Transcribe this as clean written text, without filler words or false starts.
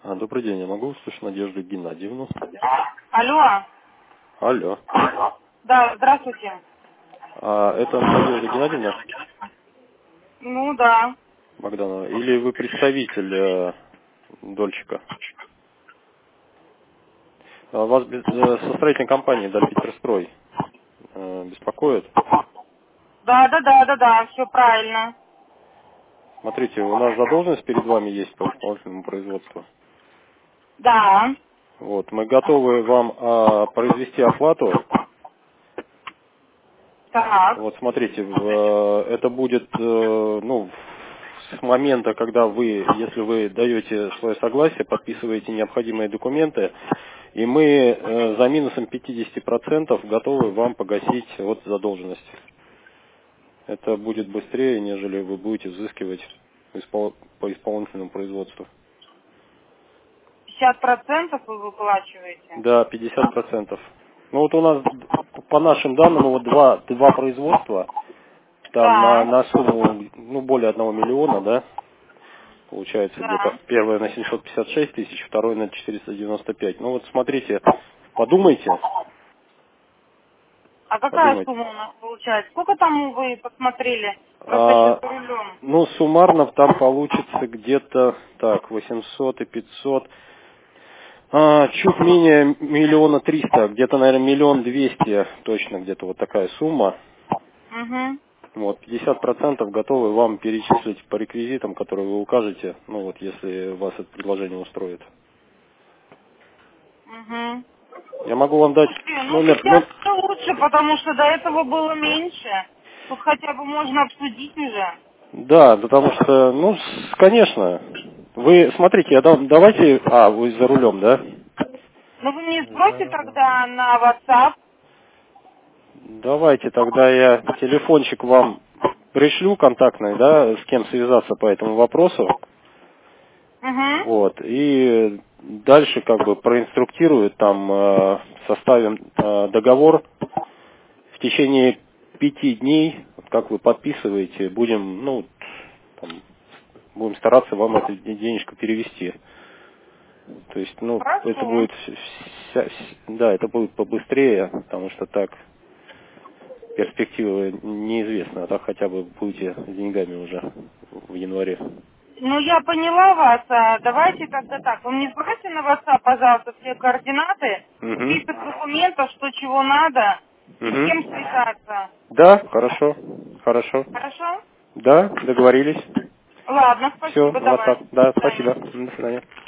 Добрый день, я могу услышать Надежду Геннадьевну? Алло. Алло. Да, здравствуйте. Это Надежда Геннадьевна Ну да. Богданова? Или вы представитель дольщика? Вас со строительной компании Дальпетерстрой беспокоит? Да, все правильно. Смотрите, у нас задолженность перед вами есть по исполнительному производству. Да. Вот, мы готовы вам произвести оплату. Так. Вот смотрите, это будет, с момента, когда если вы даете свое согласие, подписываете необходимые документы, и мы за минусом 50% готовы вам погасить вот задолженность. Это будет быстрее, нежели вы будете взыскивать по исполнительному производству. 50% вы выплачиваете? Да, 50%. Ну вот у нас, по нашим данным, вот два производства, там Да. на сумму, более 1 миллиона, да, получается где-то Да. первое на 756 тысяч, второе на 495. Ну вот смотрите, подумайте, А какая подумайте. сумма у нас получается? Сколько там вы посмотрели? Просто сейчас за рулем. Суммарно там получится где-то, так, 800 и 500, чуть менее 1 300 000, где-то, наверное, 1 200 000 точно, где-то вот такая сумма. Угу. Вот, 50% готовы вам перечислить по реквизитам, которые вы укажете, если вас это предложение устроит. Угу. Я могу вам дать Слушайте, номер, 50 это лучше, потому что до этого было меньше. Тут хотя бы можно обсудить уже. да, потому что, конечно, вы, смотрите, давайте, вы за рулем, да? Ну вы мне сбросите тогда на WhatsApp. Давайте тогда я телефончик вам пришлю контактный, да, с кем связаться по этому вопросу. Угу. Вот, и дальше как бы проинструктирую, там составим договор в течение 5 дней, вот как вы подписываете, будем стараться вам эту денежку перевести. То есть, это Хорошо. будет, да, это будет побыстрее, потому что так перспектива неизвестна, а так хотя бы будете с деньгами уже в январе. Ну, я поняла вас. Давайте тогда так. Вы мне сбросьте на WhatsApp, пожалуйста, все координаты, Угу. список документов, что чего надо, и с кем Угу. связаться. Да, хорошо, хорошо. Хорошо? Да, договорились. Ладно, Все, спасибо, WhatsApp. давайте. До Да, свидания. спасибо. До свидания.